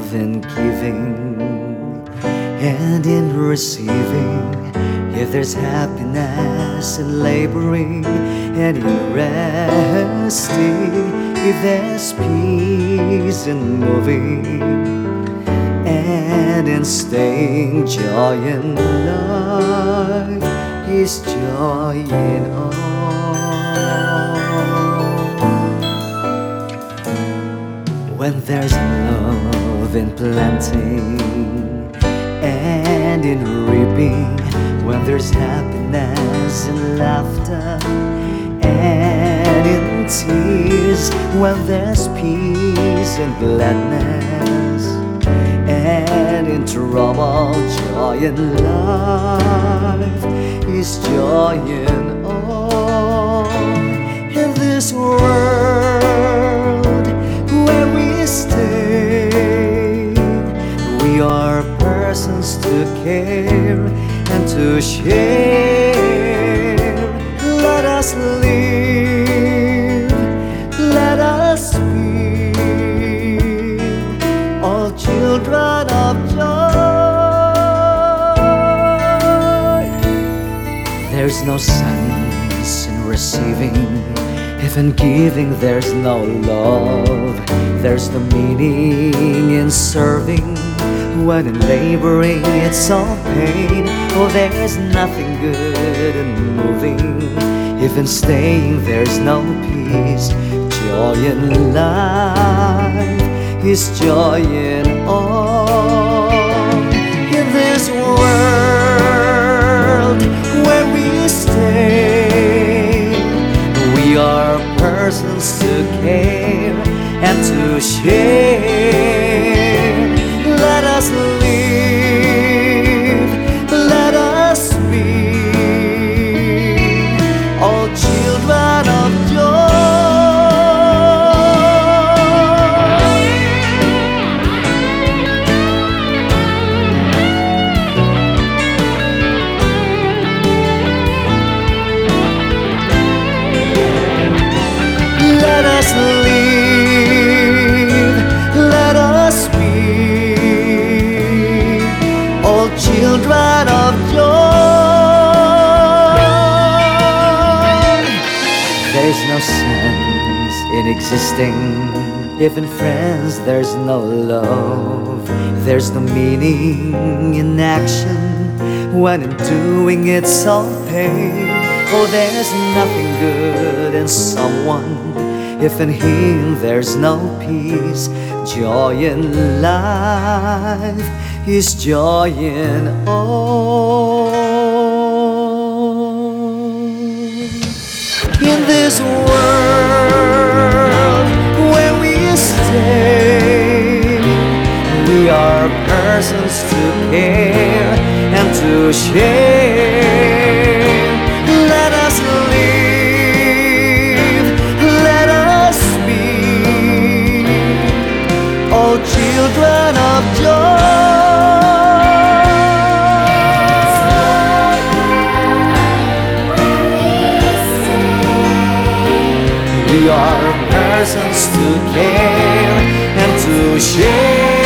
in giving and in receiving. If there's happiness in laboring and in resting, if there's peace in moving and in staying, joy in life is joy in all. When there's love in planting and in reaping, when there's happiness in laughter and in tears, when there's peace and gladness and in trouble, joy in life is joy in all. In this world where we stay, we are persons to care and to share. Let us live, let us be all children of joy. There's no sense in receiving if in giving there's no love. There's no meaning in serving when in laboring it's all pain. Oh, there's nothing good in moving if in staying there's no peace. Joy in life is joy in all. In this world where we stay, we are persons to care and to share. Let us live, let us be all children of joy. Let us live, let us be all children of joy. There's no sense in existing if in friends there's no love. There's no meaning in action when in doing it's all pain. Oh, there's nothing good in someone if in him there's no peace. Joy in life is joy in all. In this world where we stay, we are persons to care and to share. Let us live, let us be all children of joy. We are persons to care and to share.